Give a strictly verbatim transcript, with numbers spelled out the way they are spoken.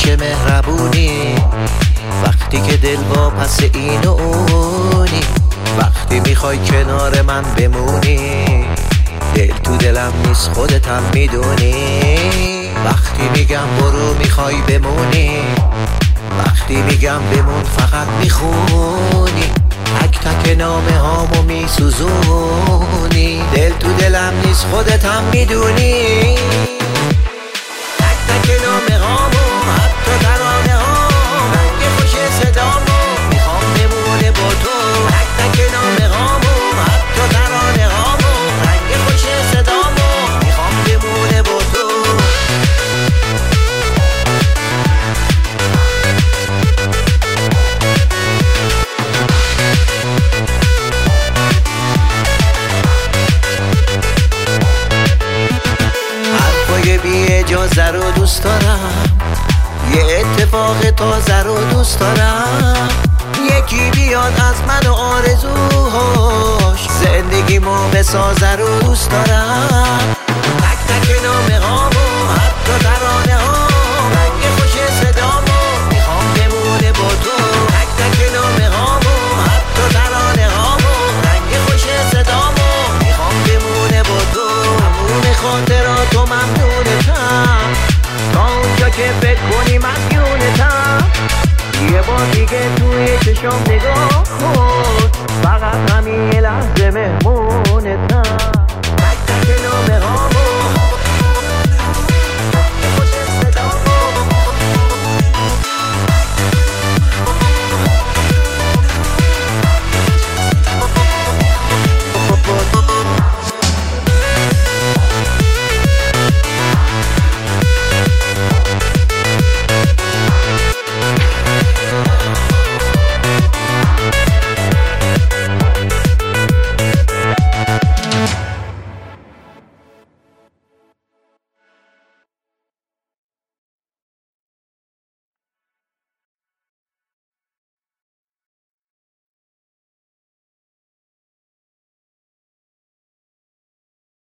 چه مهربونی، وقتی که دل با پس این و اونی، وقتی میخوای کنار من بمونی، دل تو دلم نیست خودتم میدونی. وقتی میگم برو میخوای بمونی، وقتی میگم بمون فقط میخونی، تک تک نامه هامو میسوزونی، دل تو دلم نیست خودتم میدونی. تک تک نامه هامو حتی ترانه هامو رنگ خوش صدامو میخوام بمونه با تو. تک تک نامه هامو حتی ترانه هامو رنگ خوش صدامو میخوام بمونه با تو. بی اجازه رو دوست دارم، یه اتفاق تازه رو دوست دارم، یکی بیاد از من و آرزوهاش زندگیمو بسازه رو دوست دارم. تک تک نامه هامو حتی ترانه ها